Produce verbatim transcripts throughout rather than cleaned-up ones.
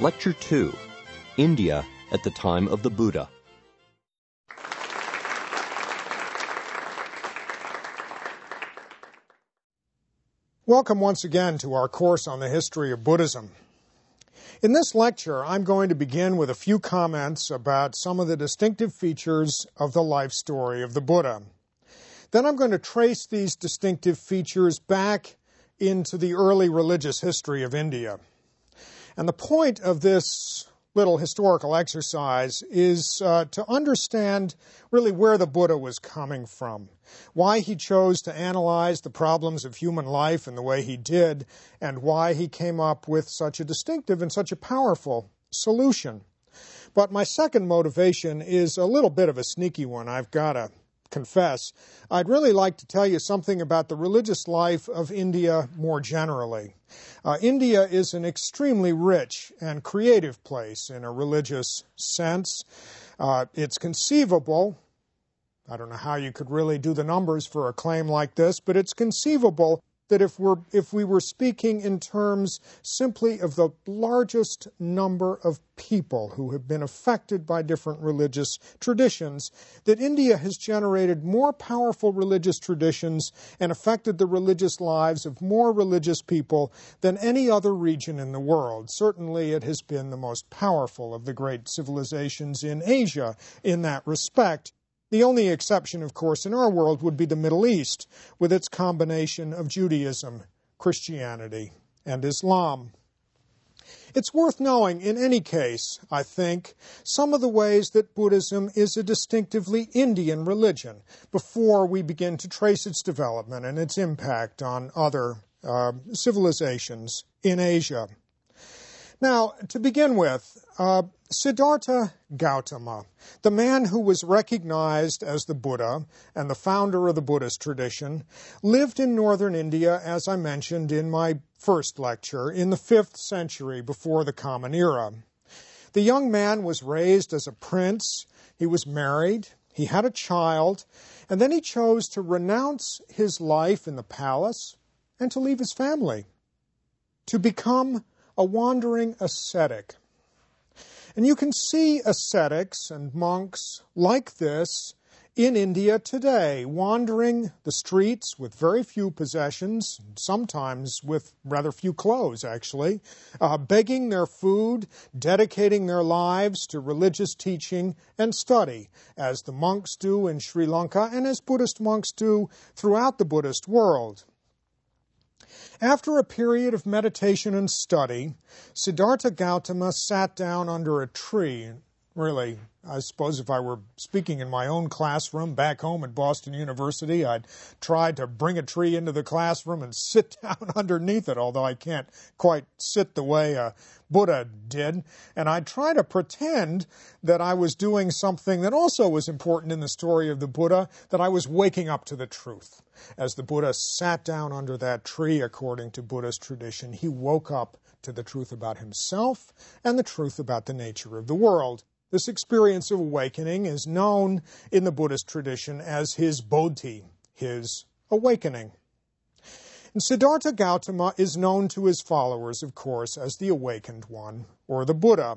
Lecture two, India at the Time of the Buddha. Welcome once again to our course on the history of Buddhism. In this lecture, I'm going to begin with a few comments about some of the distinctive features of the life story of the Buddha. Then I'm going to trace these distinctive features back into the early religious history of India. And the point of this little historical exercise is uh, to understand really where the Buddha was coming from, why he chose to analyze the problems of human life in the way he did, and why he came up with such a distinctive and such a powerful solution. But my second motivation is a little bit of a sneaky one, I've got to confess. I'd really like to tell you something about the religious life of India more generally. Uh, India is an extremely rich and creative place in a religious sense. Uh, it's conceivable, I don't know how you could really do the numbers for a claim like this, but it's conceivable that if we're if we were speaking in terms simply of the largest number of people who have been affected by different religious traditions, that India has generated more powerful religious traditions and affected the religious lives of more religious people than any other region in the world. Certainly it has been the most powerful of the great civilizations in Asia in that respect. The only exception, of course, in our world would be the Middle East, with its combination of Judaism, Christianity, and Islam. It's worth knowing, in any case, I think, some of the ways that Buddhism is a distinctively Indian religion before we begin to trace its development and its impact on other uh, civilizations in Asia. Now, to begin with, uh, Siddhartha Gautama, the man who was recognized as the Buddha and the founder of the Buddhist tradition, lived in northern India, as I mentioned in my first lecture, in the fifth century before the Common Era. The young man was raised as a prince, he was married, he had a child, and then he chose to renounce his life in the palace and to leave his family, to become a wandering ascetic. And you can see ascetics and monks like this in India today, wandering the streets with very few possessions, sometimes with rather few clothes, actually, uh, begging their food, dedicating their lives to religious teaching and study, as the monks do in Sri Lanka and as Buddhist monks do throughout the Buddhist world. After a period of meditation and study, Siddhartha Gautama sat down under a tree. Really, I suppose if I were speaking in my own classroom back home at Boston University, I'd try to bring a tree into the classroom and sit down underneath it, although I can't quite sit the way a Buddha did. And I'd try to pretend that I was doing something that also was important in the story of the Buddha, that I was waking up to the truth. As the Buddha sat down under that tree, according to Buddhist tradition, he woke up to the truth about himself and the truth about the nature of the world. This experience of awakening is known in the Buddhist tradition as his bodhi, his awakening. And Siddhartha Gautama is known to his followers, of course, as the awakened one, or the Buddha.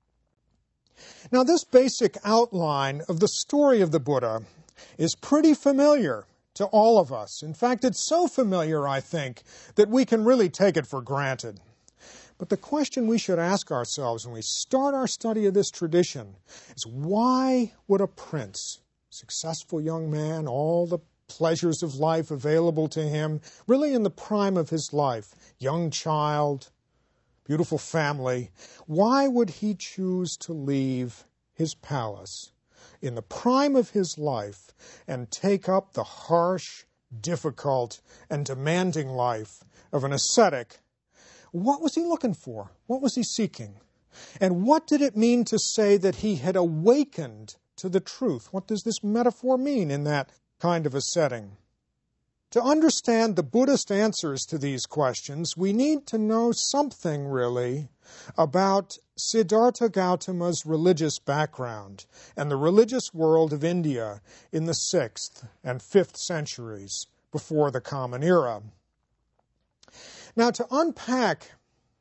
Now, this basic outline of the story of the Buddha is pretty familiar to all of us. In fact, it's so familiar, I think, that we can really take it for granted. But the question we should ask ourselves when we start our study of this tradition is, why would a prince, successful young man, all the pleasures of life available to him, really in the prime of his life, young child, beautiful family, why would he choose to leave his palace in the prime of his life and take up the harsh, difficult, and demanding life of an ascetic? What was he looking for? What was he seeking? And what did it mean to say that he had awakened to the truth? What does this metaphor mean in that kind of a setting? To understand the Buddhist answers to these questions, we need to know something, really, about Siddhartha Gautama's religious background and the religious world of India in the sixth and fifth centuries before the Common Era. Now, to unpack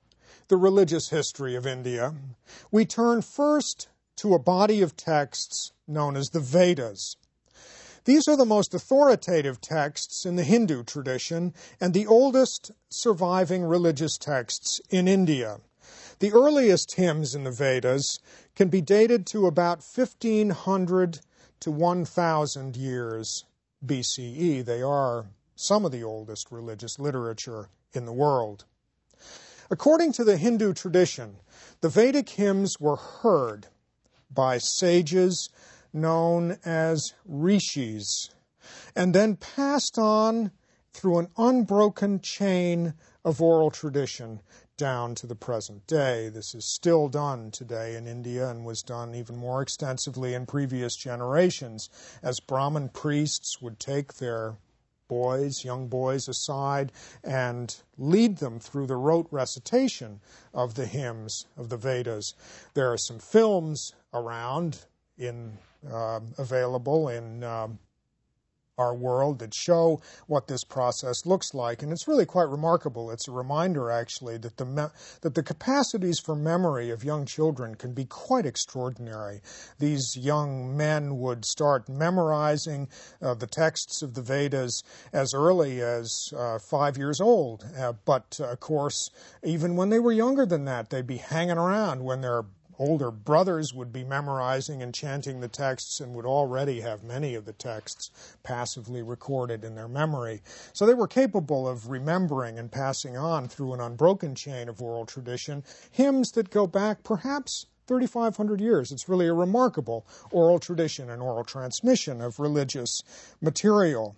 the religious history of India, we turn first to a body of texts known as the Vedas. These are the most authoritative texts in the Hindu tradition and the oldest surviving religious texts in India. The earliest hymns in the Vedas can be dated to about fifteen hundred to one thousand years B C E. They are some of the oldest religious literature in the world. According to the Hindu tradition, the Vedic hymns were heard by sages known as rishis, and then passed on through an unbroken chain of oral tradition down to the present day. This is still done today in India and was done even more extensively in previous generations, as Brahmin priests would take their boys, young boys aside, and lead them through the rote recitation of the hymns of the Vedas. There are some films around in uh, available in uh, our world that show what this process looks like, and it's really quite remarkable. It's a reminder, actually, that the me- that the capacities for memory of young children can be quite extraordinary. These young men would start memorizing uh, the texts of the Vedas as early as uh, five years old, uh, but uh, of course, even when they were younger than that, they'd be hanging around when their older brothers would be memorizing and chanting the texts and would already have many of the texts passively recorded in their memory. So they were capable of remembering and passing on through an unbroken chain of oral tradition hymns that go back perhaps thirty-five hundred years. It's really a remarkable oral tradition and oral transmission of religious material.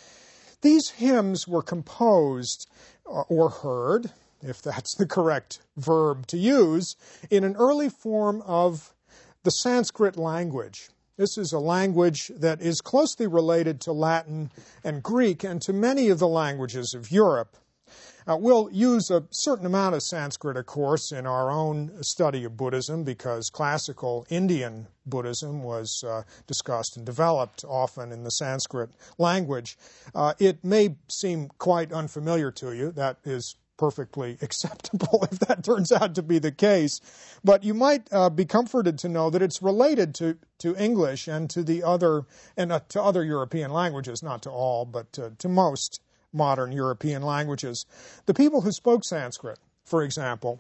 These hymns were composed uh, or heard, if that's the correct verb to use, in an early form of the Sanskrit language. This is a language that is closely related to Latin and Greek and to many of the languages of Europe. Uh, we'll use a certain amount of Sanskrit, of course, in our own study of Buddhism, because classical Indian Buddhism was uh, discussed and developed often in the Sanskrit language. Uh, it may seem quite unfamiliar to you. That is perfectly acceptable if that turns out to be the case. But you might uh, be comforted to know that it's related to, to English and to the other and uh, to other European languages, not to all, but to, to most modern European languages. The people who spoke Sanskrit, for example,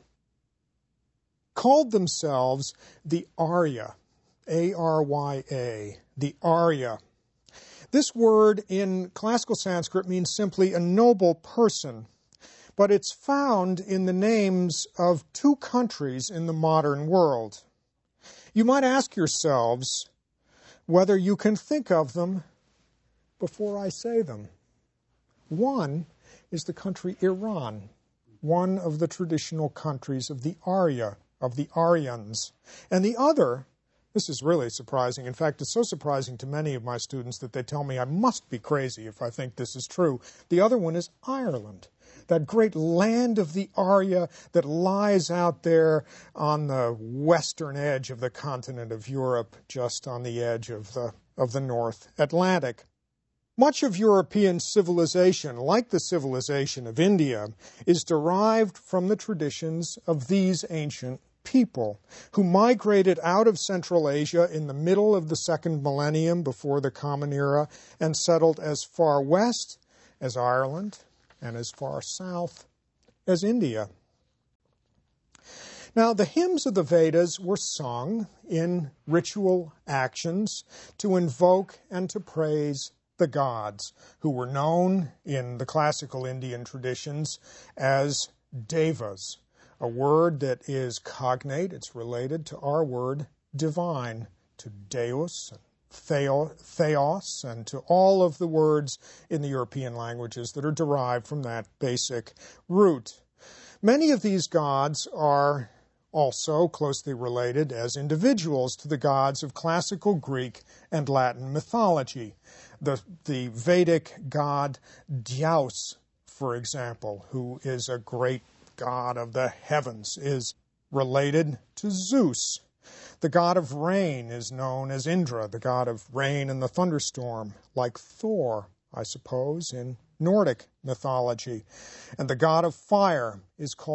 called themselves the Arya, A R Y A, the Arya. This word in classical Sanskrit means simply a noble person, but it's found in the names of two countries in the modern world. You might ask yourselves whether you can think of them before I say them. One is the country Iran, one of the traditional countries of the Arya, of the Aryans. And the other, this is really surprising. In fact, it's so surprising to many of my students that they tell me I must be crazy if I think this is true. The other one is Ireland, that great land of the Arya that lies out there on the western edge of the continent of Europe, just on the edge of the, of the North Atlantic. Much of European civilization, like the civilization of India, is derived from the traditions of these ancient people who migrated out of Central Asia in the middle of the second millennium before the Common Era and settled as far west as Ireland and as far south as India. Now, the hymns of the Vedas were sung in ritual actions to invoke and to praise the gods, who were known in the classical Indian traditions as devas, a word that is cognate. It's related to our word divine, to deus and theos, and to all of the words in the European languages that are derived from that basic root. Many of these gods are also closely related as individuals to the gods of classical Greek and Latin mythology. The, the Vedic god Dyaus, for example, who is a great god of the heavens, is related to Zeus. The god of rain is known as Indra, the god of rain and the thunderstorm, like Thor, I suppose, in Nordic mythology. And the god of fire is called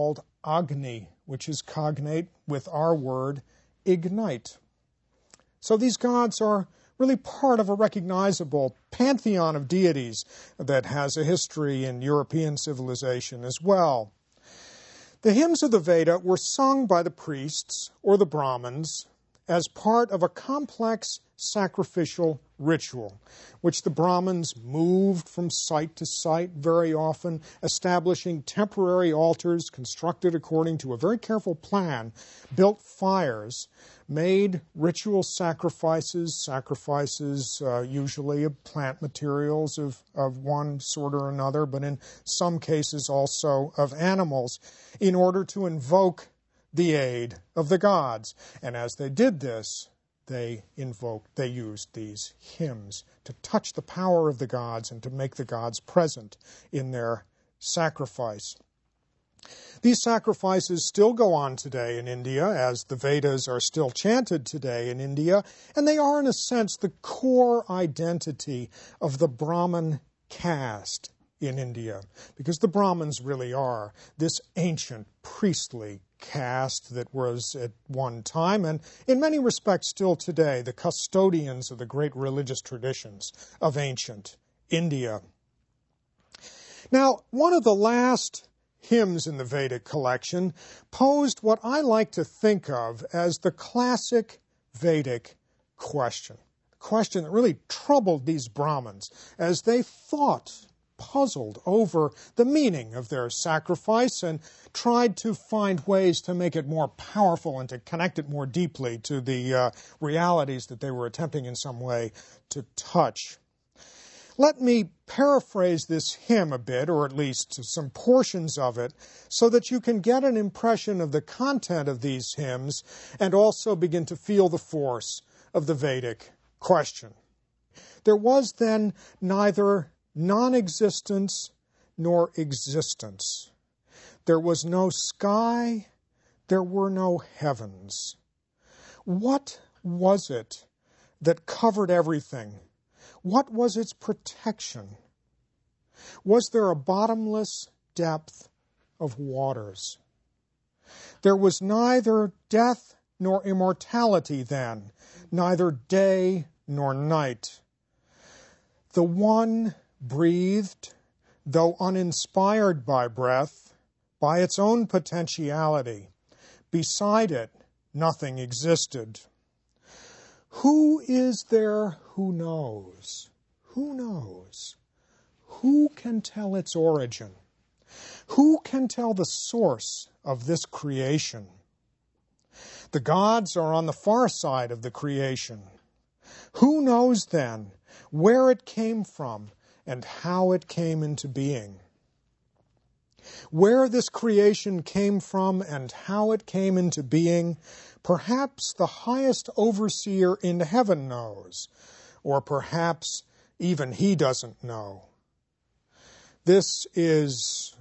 Agni, which is cognate with our word ignite. So these gods are really part of a recognizable pantheon of deities that has a history in European civilization as well. The hymns of the Veda were sung by the priests or the Brahmins as part of a complex sacrificial ritual, which the Brahmins moved from site to site very often, establishing temporary altars constructed according to a very careful plan, built fires, made ritual sacrifices, sacrifices uh, usually of plant materials of, of one sort or another, but in some cases also of animals, in order to invoke the aid of the gods. And as they did this, they invoked, they used these hymns to touch the power of the gods and to make the gods present in their sacrifice. These sacrifices still go on today in India, as the Vedas are still chanted today in India, and they are, in a sense, the core identity of the Brahmin caste in India, because the Brahmins really are this ancient priestly caste that was at one time, and in many respects still today, the custodians of the great religious traditions of ancient India. Now, one of the last hymns in the Vedic collection posed what I like to think of as the classic Vedic question, a question that really troubled these Brahmins as they thought, puzzled over the meaning of their sacrifice and tried to find ways to make it more powerful and to connect it more deeply to the uh, realities that they were attempting in some way to touch. Let me paraphrase this hymn a bit, or at least some portions of it, so that you can get an impression of the content of these hymns and also begin to feel the force of the Vedic question. There was then neither non-existence nor existence. There was no sky, there were no heavens. What was it that covered everything? What was its protection? Was there a bottomless depth of waters? There was neither death nor immortality then, neither day nor night. The one breathed, though uninspired by breath, by its own potentiality. Beside it, nothing existed. Who is there who knows? Who knows? Who can tell its origin? Who can tell the source of this creation? The gods are on the far side of the creation. Who knows then where it came from and how it came into being? Where this creation came from and how it came into being, perhaps the highest overseer in heaven knows, or perhaps even he doesn't know. This is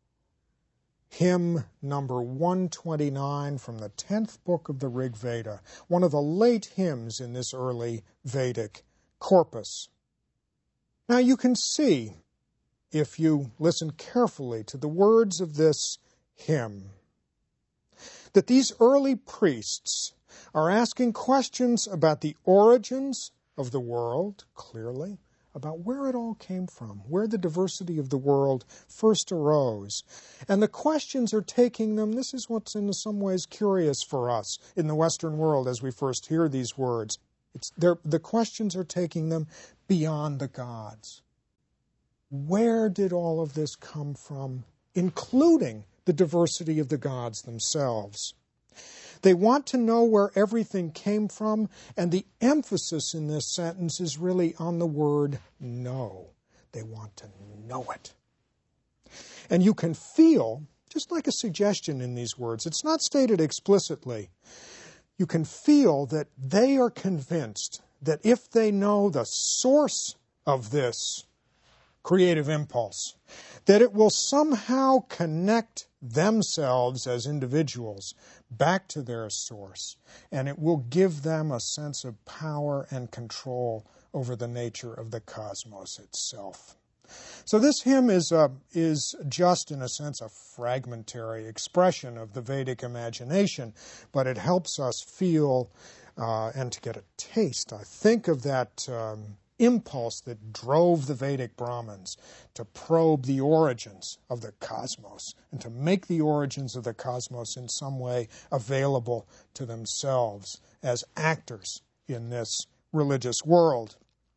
hymn number one twenty-nine from the tenth book of the Rig Veda, one of the late hymns in this early Vedic corpus. Now you can see, if you listen carefully to the words of this hymn, that these early priests are asking questions about the origins of the world, clearly, about where it all came from, where the diversity of the world first arose. And the questions are taking them, this is what's in some ways curious for us in the Western world as we first hear these words. It's, the questions are taking them beyond the gods. Where did all of this come from, including the diversity of the gods themselves? They want to know where everything came from, and the emphasis in this sentence is really on the word know. They want to know it. And you can feel, just like a suggestion in these words, it's not stated explicitly, you can feel that they are convinced that if they know the source of this creative impulse, that it will somehow connect themselves as individuals back to their source, and it will give them a sense of power and control over the nature of the cosmos itself. So this hymn is, a, is just, in a sense, a fragmentary expression of the Vedic imagination, but it helps us feel uh, and to get a taste, I think, of that um, impulse that drove the Vedic Brahmins to probe the origins of the cosmos and to make the origins of the cosmos in some way available to themselves as actors in this religious world.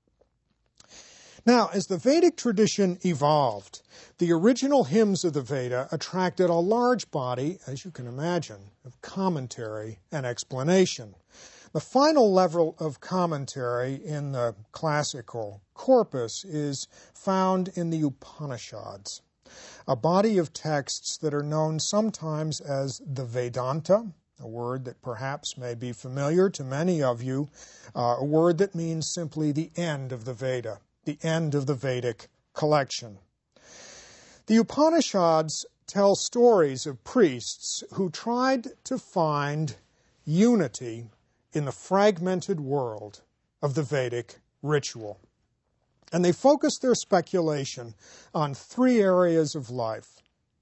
Now, as the Vedic tradition evolved, the original hymns of the Veda attracted a large body, as you can imagine, of commentary and explanation. The final level of commentary in the classical corpus is found in the Upanishads, a body of texts that are known sometimes as the Vedanta, a word that perhaps may be familiar to many of you, uh, a word that means simply the end of the Veda, the end of the Vedic collection. The Upanishads tell stories of priests who tried to find unity in the fragmented world of the Vedic ritual. And they focus their speculation on three areas of life.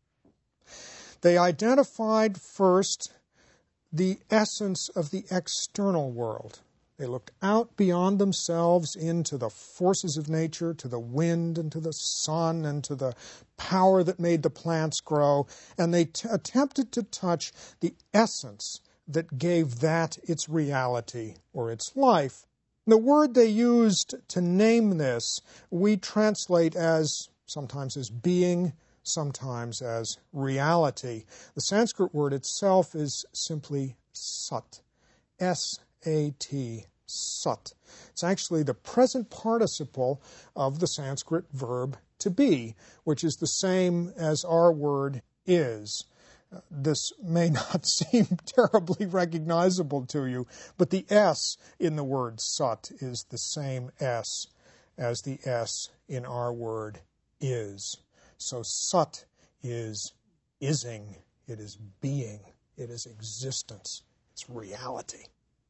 They identified first the essence of the external world. They looked out beyond themselves into the forces of nature, to the wind and to the sun and to the power that made the plants grow, and they t- attempted to touch the essence that gave that its reality or its life. The word they used to name this, we translate as sometimes as being, sometimes as reality. The Sanskrit word itself is simply sat, S A T, sat. It's actually the present participle of the Sanskrit verb to be, which is the same as our word is. This may not seem terribly recognizable to you, but the S in the word sat is the same S as the S in our word is. So sat is ising, it is being, it is existence, it's reality.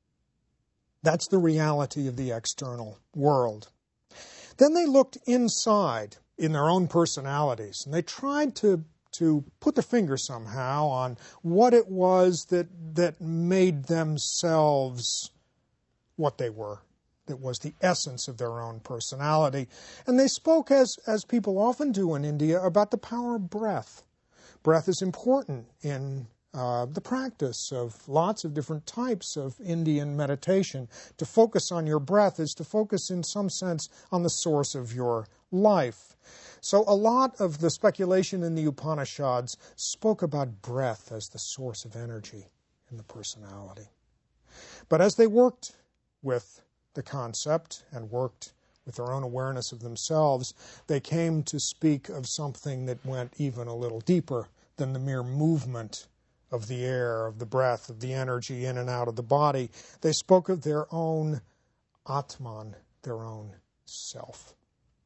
That's the reality of the external world. Then they looked inside in their own personalities, and they tried to to put their finger somehow on what it was that that made themselves what they were, that was the essence of their own personality. And they spoke, as, as people often do in India, about the power of breath. Breath is important in uh, the practice of lots of different types of Indian meditation. To focus on your breath is to focus in some sense on the source of your life. So a lot of the speculation in the Upanishads spoke about breath as the source of energy in the personality. But as they worked with the concept and worked with their own awareness of themselves, they came to speak of something that went even a little deeper than the mere movement of the air, of the breath, of the energy in and out of the body. They spoke of their own Atman, their own self.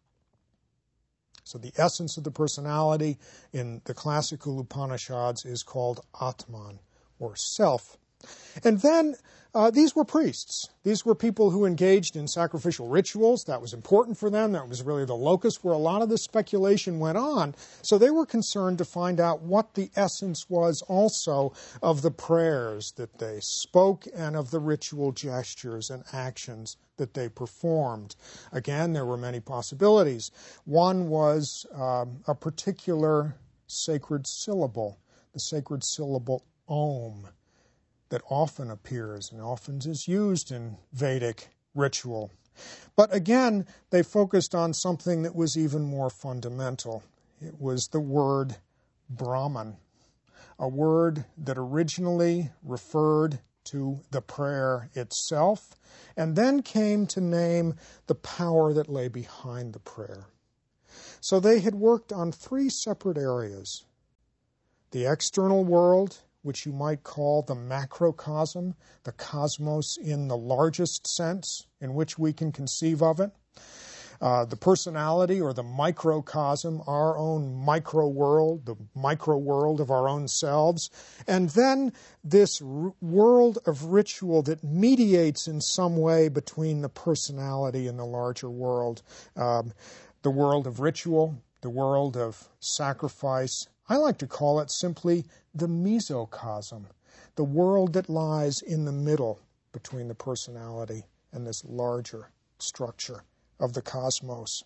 So the essence of the personality in the classical Upanishads is called Atman, or self. And then uh, these were priests. These were people who engaged in sacrificial rituals. That was important for them. That was really the locus where a lot of the speculation went on. So they were concerned to find out what the essence was also of the prayers that they spoke and of the ritual gestures and actions that they performed. Again, there were many possibilities. One was um, a particular sacred syllable, the sacred syllable Om, that often appears and often is used in Vedic ritual. But again, they focused on something that was even more fundamental. It was the word Brahman, a word that originally referred to the prayer itself, and then came to name the power that lay behind the prayer. So they had worked on three separate areas: the external world, which you might call the macrocosm, the cosmos in the largest sense in which we can conceive of it. Uh, the personality, or the microcosm, our own micro world, the micro world of our own selves. And then this r- world of ritual that mediates in some way between the personality and the larger world. Um, the world of ritual, the world of sacrifice. I like to call it simply the mesocosm, the world that lies in the middle between the personality and this larger structure of the cosmos.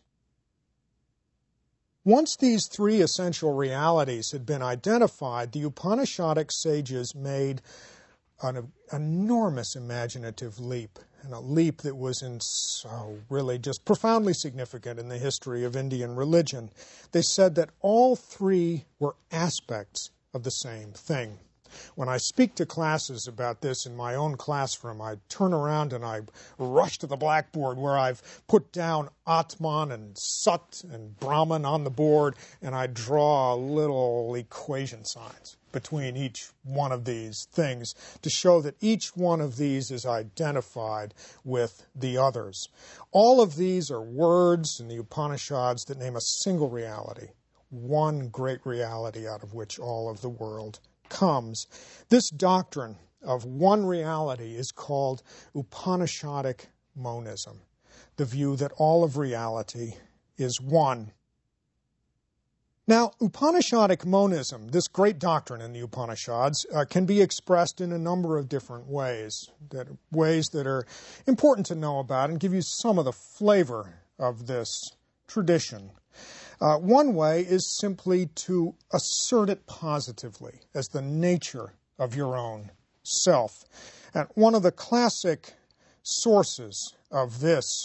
Once these three essential realities had been identified, the Upanishadic sages made an enormous imaginative leap, and a leap that was in so really just profoundly significant in the history of Indian religion. They said that all three were aspects of the same thing. When I speak to classes about this in my own classroom, I turn around and I rush to the blackboard where I've put down Atman and Sat and Brahman on the board, and I draw little equation signs between each one of these things to show that each one of these is identified with the others. All of these are words in the Upanishads that name a single reality, one great reality out of which all of the world comes. This doctrine of one reality is called Upanishadic monism, the view that all of reality is one. Now, Upanishadic monism, this great doctrine in the Upanishads, uh, can be expressed in a number of different ways, that ways that are important to know about and give you some of the flavor of this tradition. Uh, one way is simply to assert it positively as the nature of your own self. And one of the classic sources of this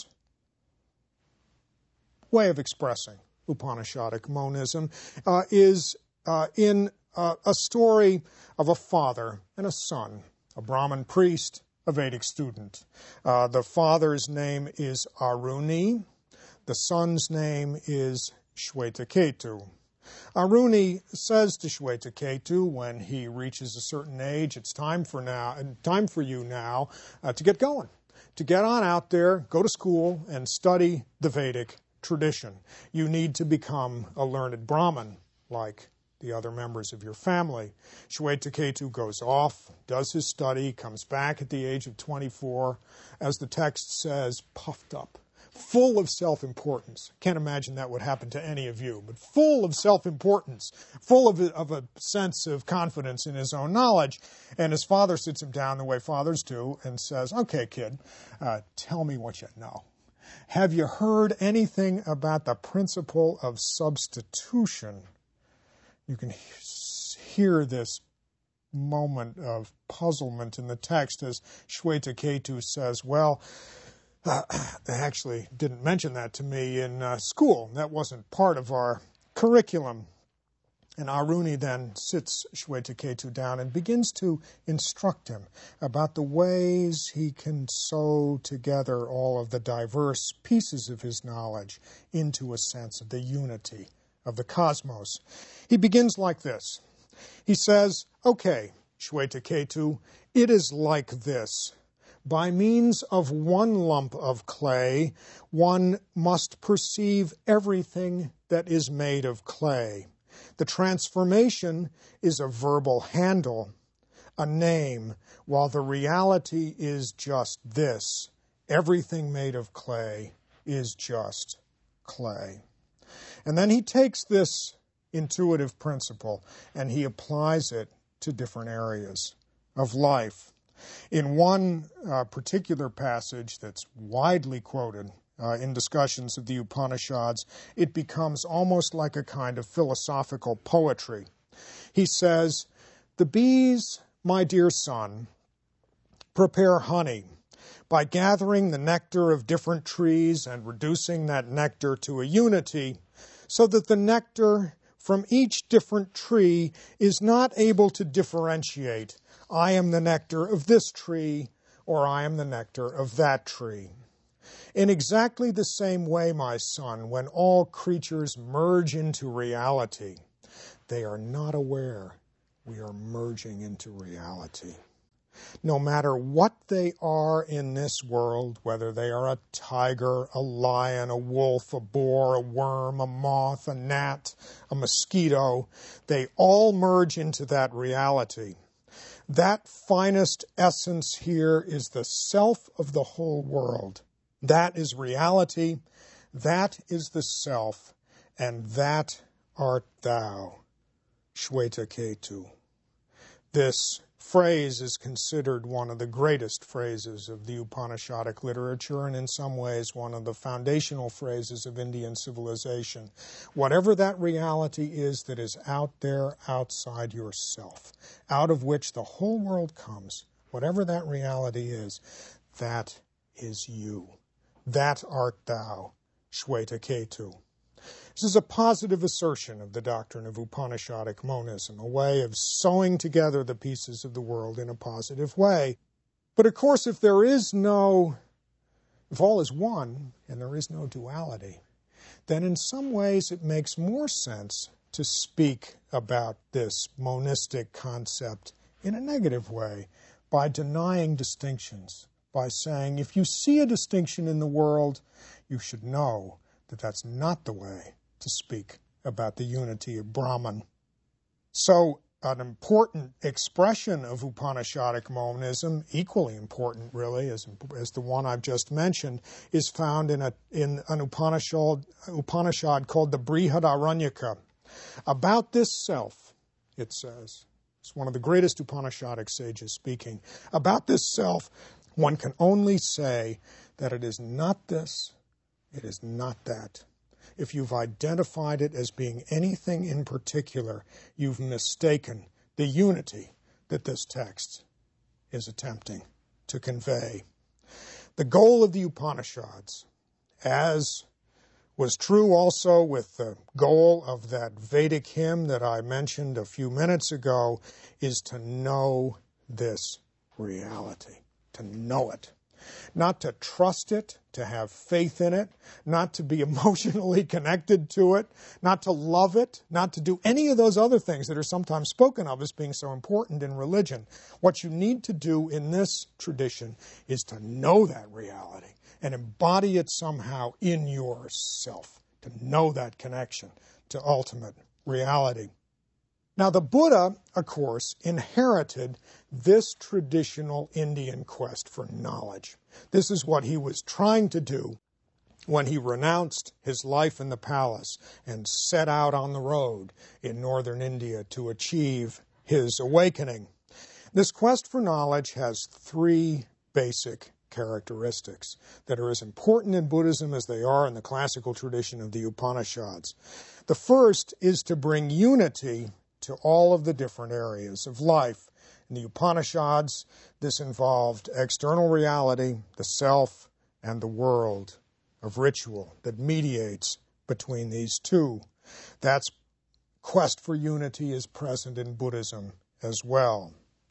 way of expressing Upanishadic monism uh, is uh, in uh, a story of a father and a son, a Brahmin priest, a Vedic student. Uh, the father's name is Aruni. The son's name is Shwetaketu. Aruni says to Shwetaketu when he reaches a certain age, it's time for now, time for you now uh, to get going, to get on out there, go to school, and study the Vedic tradition. You need to become a learned Brahmin like the other members of your family. Shwetaketu goes off, does his study, comes back at the age of twenty-four, as the text says, puffed up, full of self-importance. Can't imagine that would happen to any of you, but full of self-importance, full of a, of a sense of confidence in his own knowledge. And his father sits him down the way fathers do and says, okay, kid, uh, tell me what you know. Have you heard anything about the principle of substitution? You can hear this moment of puzzlement in the text as Shwetaketu says, well, Uh, they actually didn't mention that to me in uh, school. That wasn't part of our curriculum. And Aruni then sits Shwetaketu down and begins to instruct him about the ways he can sew together all of the diverse pieces of his knowledge into a sense of the unity of the cosmos. He begins like this. He says, okay, Shwetaketu, it is like this. By means of one lump of clay, one must perceive everything that is made of clay. The transformation is a verbal handle, a name, while the reality is just this. Everything made of clay is just clay. And then he takes this intuitive principle and he applies it to different areas of life. In one uh, particular passage that's widely quoted uh, in discussions of the Upanishads, it becomes almost like a kind of philosophical poetry. He says, the bees, my dear son, prepare honey by gathering the nectar of different trees and reducing that nectar to a unity, so that the nectar from each different tree is not able to differentiate. I am the nectar of this tree, or I am the nectar of that tree. In exactly the same way, my son, when all creatures merge into reality, they are not aware we are merging into reality. No matter what they are in this world, whether they are a tiger, a lion, a wolf, a boar, a worm, a moth, a gnat, a mosquito, they all merge into that reality. That finest essence here is the self of the whole world. That is reality. That is the self, and that art thou, Shweta-ketu. This phrase is considered one of the greatest phrases of the Upanishadic literature, and in some ways one of the foundational phrases of Indian civilization. Whatever that reality is that is out there outside yourself, out of which the whole world comes, whatever that reality is, that is you. That art thou, Shweta-ketu. This is a positive assertion of the doctrine of Upanishadic monism, a way of sewing together the pieces of the world in a positive way. But of course, if there is no, if all is one and there is no duality, then in some ways it makes more sense to speak about this monistic concept in a negative way, by denying distinctions, by saying if you see a distinction in the world, you should know that that's not the way to speak about the unity of Brahman. So an important expression of Upanishadic monism, equally important really as, as the one I've just mentioned, is found in, a, in an Upanishad, Upanishad called the Brihadaranyaka. About this self, it says, it's one of the greatest Upanishadic sages speaking, about this self, one can only say that it is not this, it is not that. If you've identified it as being anything in particular, you've mistaken the unity that this text is attempting to convey. The goal of the Upanishads, as was true also with the goal of that Vedic hymn that I mentioned a few minutes ago, is to know this reality, to know it. Not to trust it, to have faith in it, not to be emotionally connected to it, not to love it, not to do any of those other things that are sometimes spoken of as being so important in religion. What you need to do in this tradition is to know that reality and embody it somehow in yourself, to know that connection to ultimate reality. Now, the Buddha, of course, inherited this traditional Indian quest for knowledge. This is what he was trying to do when he renounced his life in the palace and set out on the road in northern India to achieve his awakening. This quest for knowledge has three basic characteristics that are as important in Buddhism as they are in the classical tradition of the Upanishads. The first is to bring unity to all of the different areas of life. In the Upanishads, this involved external reality, the self, and the world of ritual that mediates between these two. That quest for unity is present in Buddhism as well.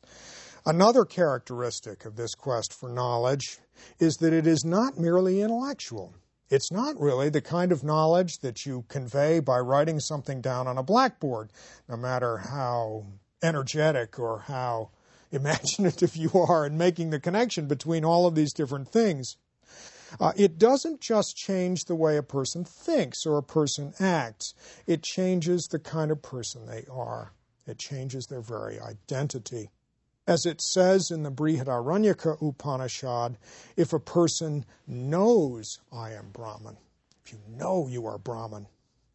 Another characteristic of this quest for knowledge is that it is not merely intellectual. It's not really the kind of knowledge that you convey by writing something down on a blackboard, no matter how energetic or how imaginative you are in making the connection between all of these different things. Uh, it doesn't just change the way a person thinks or a person acts. It changes the kind of person they are. It changes their very identity. As it says in the Brihadaranyaka Upanishad, if a person knows I am Brahman, if you know you are Brahman,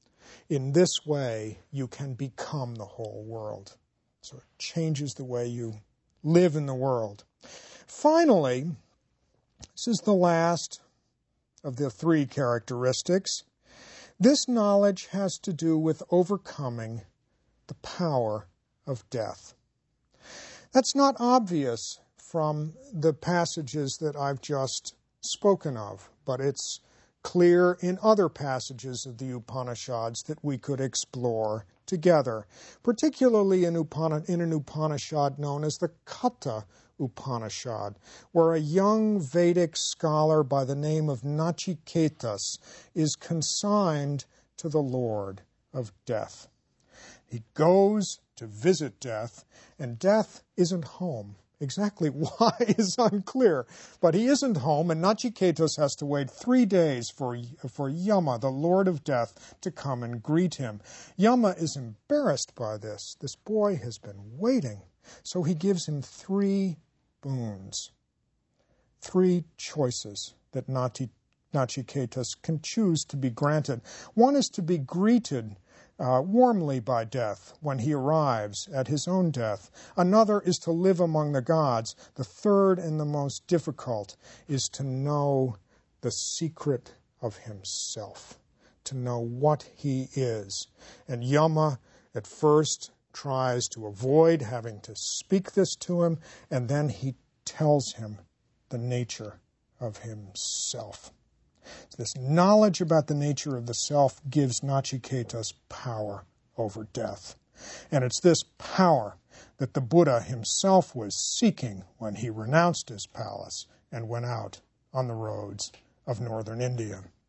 in this way you can become the whole world. So it changes the way you live in the world. Finally, this is the last of the three characteristics. This knowledge has to do with overcoming the power of death. That's not obvious from the passages that I've just spoken of, but it's clear in other passages of the Upanishads that we could explore together, particularly in, Upana, in an Upanishad known as the Katha Upanishad, where a young Vedic scholar by the name of Nachiketas is consigned to the Lord of Death. He goes to visit death, and death isn't home. Exactly why is unclear, but he isn't home, and Nachiketas has to wait three days for, for Yama, the Lord of Death, to come and greet him. Yama is embarrassed by this. This boy has been waiting, so he gives him three boons, three choices that Nati, Nachiketas can choose to be granted. One is to be greeted uh, warmly by death when he arrives at his own death. Another is to live among the gods. The third and the most difficult is to know the secret of himself, to know what he is. And Yama at first tries to avoid having to speak this to him, and then he tells him the nature of himself. This knowledge about the nature of the self gives Nachiketas power over death. And it's this power that the Buddha himself was seeking when he renounced his palace and went out on the roads of northern India.